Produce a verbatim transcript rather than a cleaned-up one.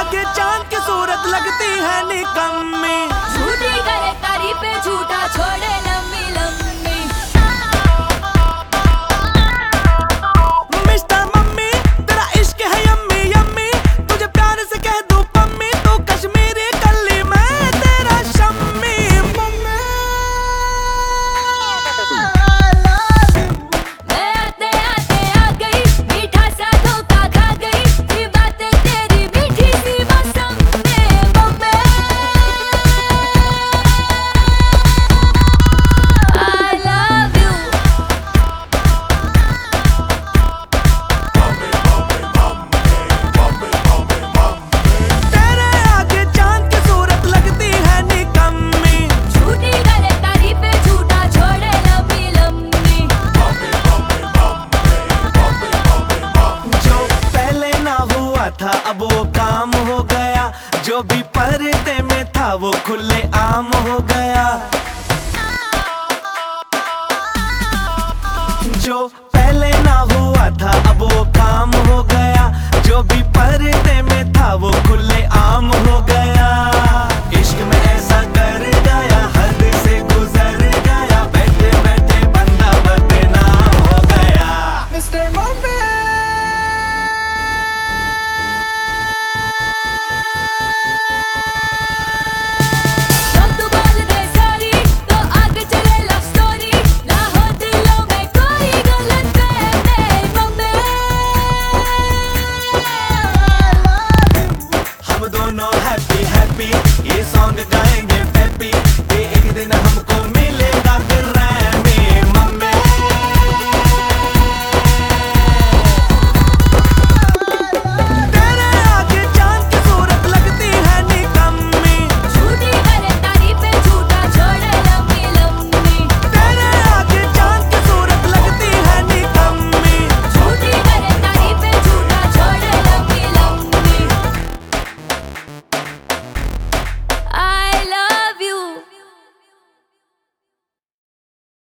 आगे चांद की सूरत लगती है निकम्मी। झूठी करे तारीफे झूठा छोड़े लंबी लंबी। मिस्टर मम्मी तेरा इश्क है यम्मी यम्मी, तुझे प्यार से कह दूं पम्मी, तू कश्मीरी कल्ली मैं तेरा शम्मी। मैं आते आते आ गई, मीठा सा धोखा खा गई, ये बातें तेरी मीठी सी मौसम में बम्बे। I love you। तेरे आगे चांद की सूरत लगती है निकम्मी। झूठी करे तारीफे झूठा छोड़े लंबी लंबी। जो पहले ना हुआ था अब वो काम हो गया, जो भी पर्दे में था वो खुले आम हो गया। जो पहले ना हुआ था अब वो काम हो गया, जो भी पर्दे में था वो